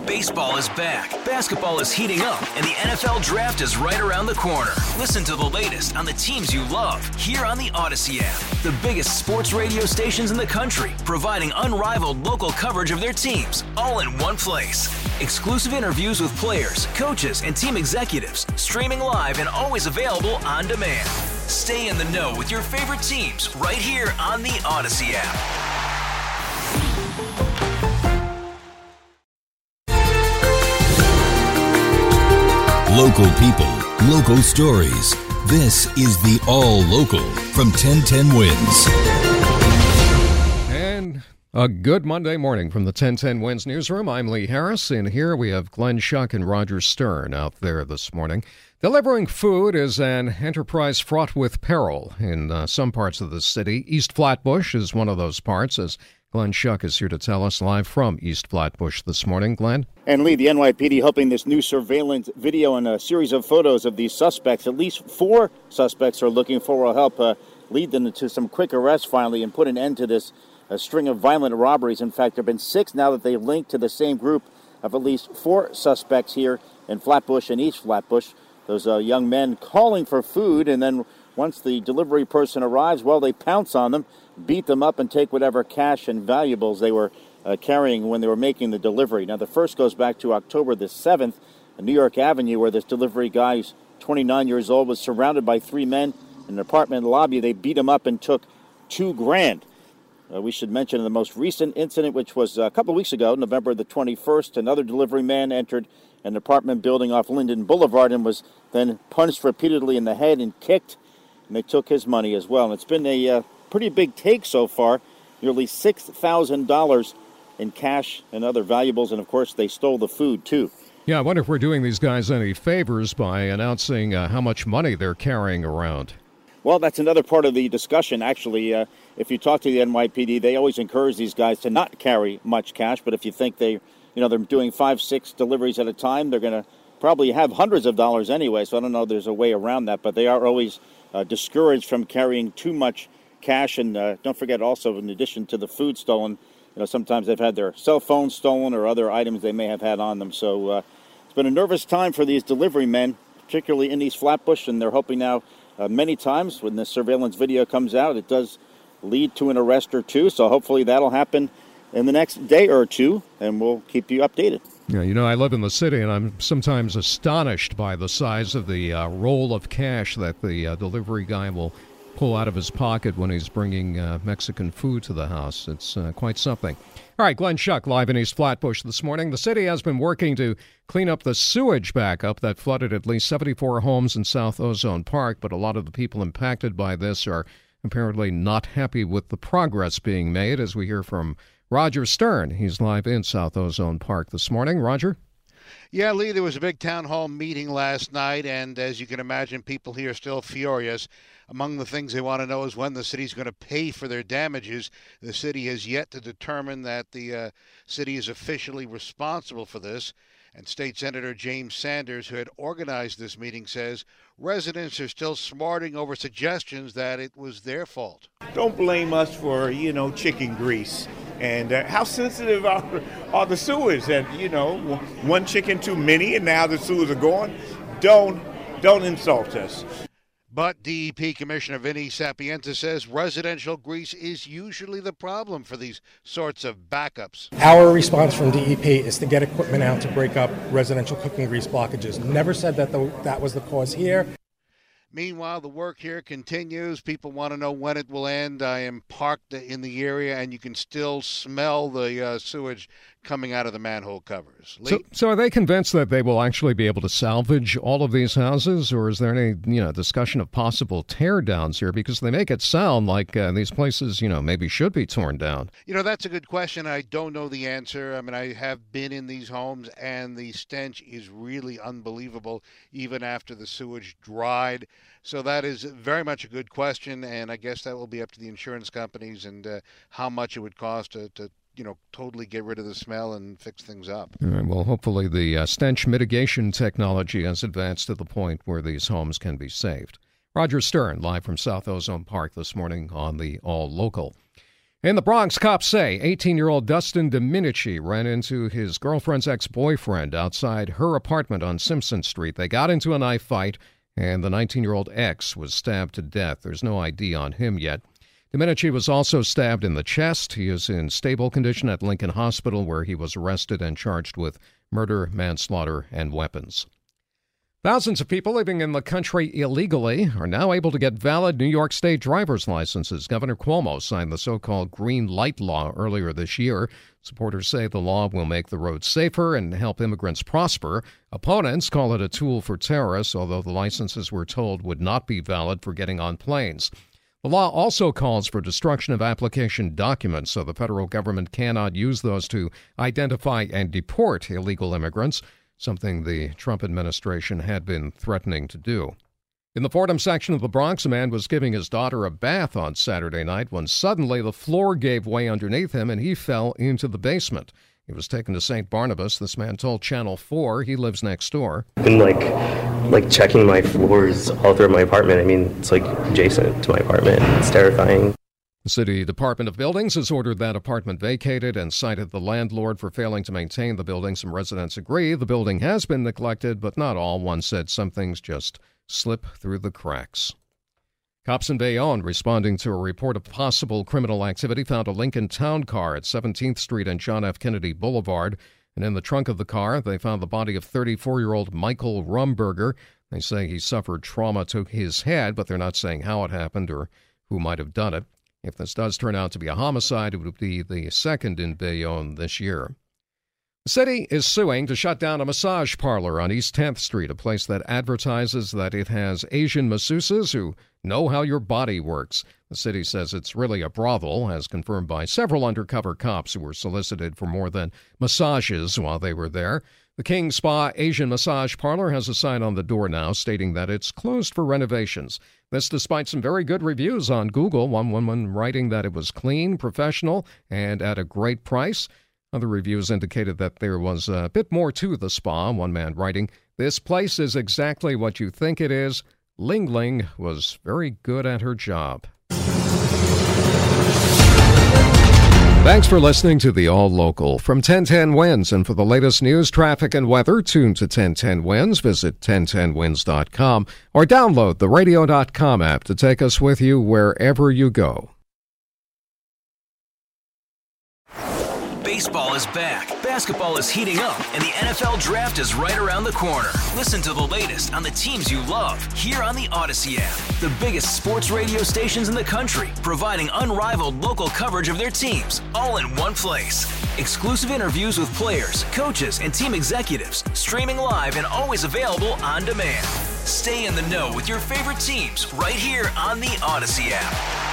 Baseball is back, basketball is heating up, and the NFL Draft is right around the corner. Listen to the latest on the teams you love here on the Odyssey app. The biggest sports radio stations in the country, providing unrivaled local coverage of their teams, all in one place. Exclusive interviews with players, coaches, and team executives, streaming live and always available on demand. Stay in the know with your favorite teams right here on the Odyssey app. Local people, local stories. This is the All Local from 1010 Wins. And a good Monday morning from the 1010 Wins newsroom. I'm Lee Harris, and here we have Glenn Schuck and Roger Stern out there this morning. Delivering food is an enterprise fraught with peril in some parts of the city. East Flatbush is one of those parts, as Glenn Schuck is here to tell us live from East Flatbush this morning. Glenn? And Lee, the NYPD hoping this new surveillance video and a series of photos of these suspects, at least 4 suspects are looking for, will help lead them to some quick arrests finally and put an end to this string of violent robberies. In fact, there have been 6 now that they've linked to the same group of at least 4 suspects here in Flatbush and East Flatbush. Those young men calling for food, and then once the delivery person arrives, well, they pounce on them, beat them up, and take whatever cash and valuables they were carrying when they were making the delivery. Now, the first goes back to October the 7th, on New York Avenue, where this delivery guy, who's 29 years old, was surrounded by 3 men in an apartment lobby. They beat him up and took $2,000. We should mention the most recent incident, which was a couple of weeks ago, November the 21st. Another delivery man entered an apartment building off Linden Boulevard and was then punched repeatedly in the head and kicked, and they took his money as well. And it's been a pretty big take so far, nearly $6,000 in cash and other valuables, and of course they stole the food too. Yeah, I wonder if we're doing these guys any favors by announcing how much money they're carrying around. Well, that's another part of the discussion, actually. If you talk to the NYPD, they always encourage these guys to not carry much cash, but if you think they're doing 5-6 deliveries at a time, they're going to probably have hundreds of dollars anyway, so I don't know if there's a way around that, but they are always discouraged from carrying too much cash. And don't forget also, in addition to the food stolen, sometimes they've had their cell phones stolen or other items they may have had on them. So it's been a nervous time for these delivery men, particularly in East Flatbush, and they're hoping now many times when this surveillance video comes out, it does lead to an arrest or two. So hopefully that'll happen in the next day or two, and we'll keep you updated. Yeah, I live in the city, and I'm sometimes astonished by the size of the roll of cash that the delivery guy will pull out of his pocket when he's bringing Mexican food to the house. It's quite something. All right, Glenn Schuck live in East Flatbush this morning. The city has been working to clean up the sewage backup that flooded at least 74 homes in South Ozone Park, but a lot of the people impacted by this are apparently not happy with the progress being made, as we hear from Roger Stern. He's live in South Ozone Park this morning. Roger? Yeah, Lee, there was a big town hall meeting last night, and as you can imagine, people here are still furious. Among the things they want to know is when the city's going to pay for their damages. The city has yet to determine that the city is officially responsible for this. And State Senator James Sanders, who had organized this meeting, says residents are still smarting over suggestions that it was their fault. Don't blame us for, chicken grease. And how sensitive are the sewers? And, one chicken too many, and now the sewers are gone. Don't insult us. But DEP Commissioner Vinny Sapienza says residential grease is usually the problem for these sorts of backups. Our response from DEP is to get equipment out to break up residential cooking grease blockages. Never said that that was the cause here. Meanwhile, the work here continues. People want to know when it will end. I am parked in the area, and you can still smell the sewage coming out of the manhole covers. So are they convinced that they will actually be able to salvage all of these houses, or is there any discussion of possible tear downs here? Because they make it sound like these places maybe should be torn down. That's a good question. I don't know the answer. I mean, I have been in these homes, and the stench is really unbelievable even after the sewage dried. So that is very much a good question, and I guess that will be up to the insurance companies and how much it would cost to totally get rid of the smell and fix things up. All right, well, hopefully the stench mitigation technology has advanced to the point where these homes can be saved. Roger Stern, live from South Ozone Park this morning on the All Local. In the Bronx, cops say 18-year-old Dustin Dominici ran into his girlfriend's ex-boyfriend outside her apartment on Simpson Street. They got into a knife fight, and the 19-year-old ex was stabbed to death. There's no ID on him yet. Dominici was also stabbed in the chest. He is in stable condition at Lincoln Hospital, where he was arrested and charged with murder, manslaughter, and weapons. Thousands of people living in the country illegally are now able to get valid New York State driver's licenses. Governor Cuomo signed the so-called Green Light Law earlier this year. Supporters say the law will make the roads safer and help immigrants prosper. Opponents call it a tool for terrorists, although the licenses, we're told, would not be valid for getting on planes. The law also calls for destruction of application documents, so the federal government cannot use those to identify and deport illegal immigrants, something the Trump administration had been threatening to do. In the Fordham section of the Bronx, a man was giving his daughter a bath on Saturday night when suddenly the floor gave way underneath him and he fell into the basement. He was taken to St. Barnabas. This man told Channel 4 he lives next door. I've been like checking my floors all through my apartment. I mean, it's like adjacent to my apartment. It's terrifying. The City Department of Buildings has ordered that apartment vacated and cited the landlord for failing to maintain the building. Some residents agree the building has been neglected, but not all. One said some things just slip through the cracks. Cops in Bayonne, responding to a report of possible criminal activity, found a Lincoln Town car at 17th Street and John F. Kennedy Boulevard. And in the trunk of the car, they found the body of 34-year-old Michael Rumberger. They say he suffered trauma to his head, but they're not saying how it happened or who might have done it. If this does turn out to be a homicide, it would be the second in Bayonne this year. The city is suing to shut down a massage parlor on East 10th Street, a place that advertises that it has Asian masseuses who know how your body works. The city says it's really a brothel, as confirmed by several undercover cops who were solicited for more than massages while they were there. The King Spa Asian Massage Parlor has a sign on the door now stating that it's closed for renovations. This despite some very good reviews on Google, one woman writing that it was clean, professional, and at a great price. Other reviews indicated that there was a bit more to the spa, one man writing, "This place is exactly what you think it is. Ling Ling was very good at her job." Thanks for listening to the All Local from 1010 Wins. And for the latest news, traffic, and weather, tune to 1010 Wins. Visit 1010wins.com or download the radio.com app to take us with you wherever you go. Baseball is back, basketball is heating up, and the NFL Draft is right around the corner. Listen to the latest on the teams you love here on the Odyssey app. The biggest sports radio stations in the country, providing unrivaled local coverage of their teams, all in one place. Exclusive interviews with players, coaches, and team executives, streaming live and always available on demand. Stay in the know with your favorite teams right here on the Odyssey app.